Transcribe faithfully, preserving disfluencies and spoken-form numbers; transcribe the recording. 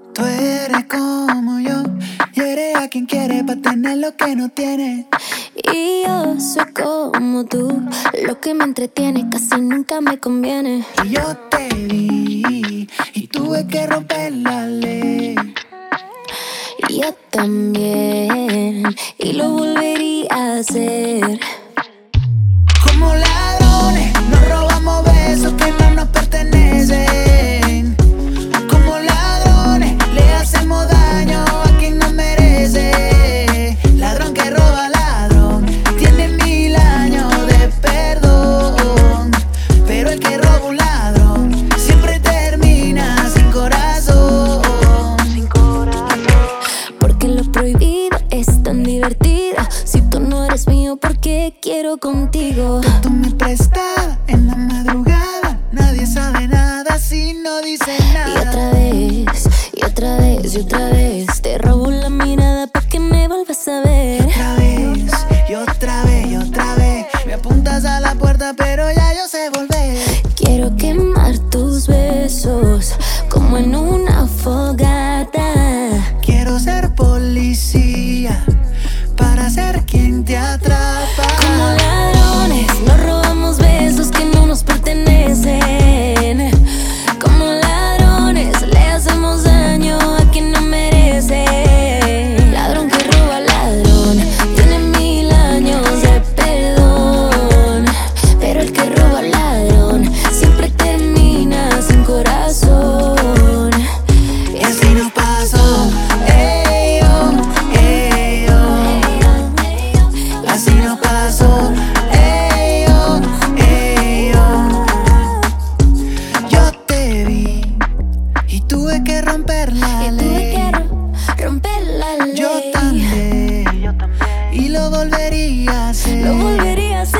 Tú eres como yo y eres a quien quiere pa' tener lo que no tiene. Y yo soy como tú, lo que me entretiene casi nunca me conviene. Y yo te vi y tuve que romper la ley. Y yo también, y lo volvería a hacer. Como ladrones nos robamos besos que no nos pertenecen. Como ladrones le hacemos daño a quien no merece. Ladrón que roba ladrón tiene mil años de perdón, pero el que roba un ladrón siempre termina sin corazón. Sin corazón. Porque lo prohibido es tan divertido. Si tú no eres mío, ¿por qué quiero contigo? Tú me prestabas en la madrugada, nadie sabe nada si no dice nada. Y otra vez, y otra vez, y otra vez te robo la mirada pa' que me vuelvas a ver. Otra vez, y otra vez, y otra vez me apuntas a la puerta pero ya yo sé volver. Quiero quemar tus besos como en una fogata. Quiero ser policía para ser quien te atrapa. Como ladrones nos robamos besos que no nos pertenecen. Como ladrones le hacemos daño a quien no merece. Ladrón que roba ladrón tiene mil años de perdón, pero el que roba ladrón siempre termina sin corazón. Y así nos pasó, ey, oh, ey, oh. Así nos pasó, ey, oh, ey, oh. Yo te vi y tuve que romper la Y tuve ley. que ro- romper la ley. Yo también, y lo volvería a hacer. Lo volvería a hacer.